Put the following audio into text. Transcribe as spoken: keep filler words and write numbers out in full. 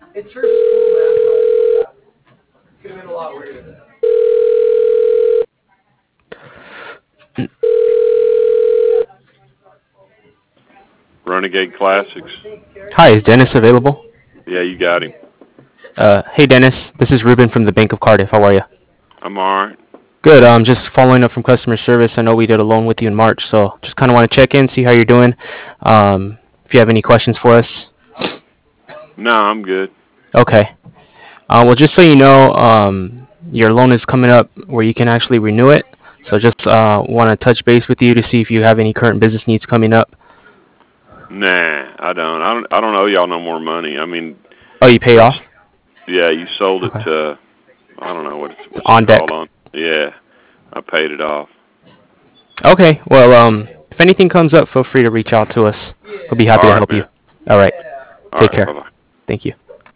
It's her school mascot. It could have been a lot weirder than that. Renegade Classics. Hi, is Dennis available? Yeah, you got him. Uh, hey Dennis, this is Ruben from the Bank of Cardiff. How are you? I'm alright. Good. Um, just following up from customer service. I know we did a loan with you in March, so just kind of want to check in, see how you're doing. Um, if you have any questions for us. No, I'm good. Okay. Uh, well, just so you know, um, your loan is coming up where you can actually renew it. So just uh, want to touch base with you to see if you have any current business needs coming up. Nah, I don't. I don't. I don't owe y'all no more money. I mean, Oh, you pay you, off? yeah, you sold it Okay. to. I don't know what it's, what's it On called deck. on. Yeah, I paid it off. Okay. Well, um, if anything comes up, feel free to reach out to us. We'll be happy All to right, help you. man. All right. All Take right. Bye care. bye. Thank you.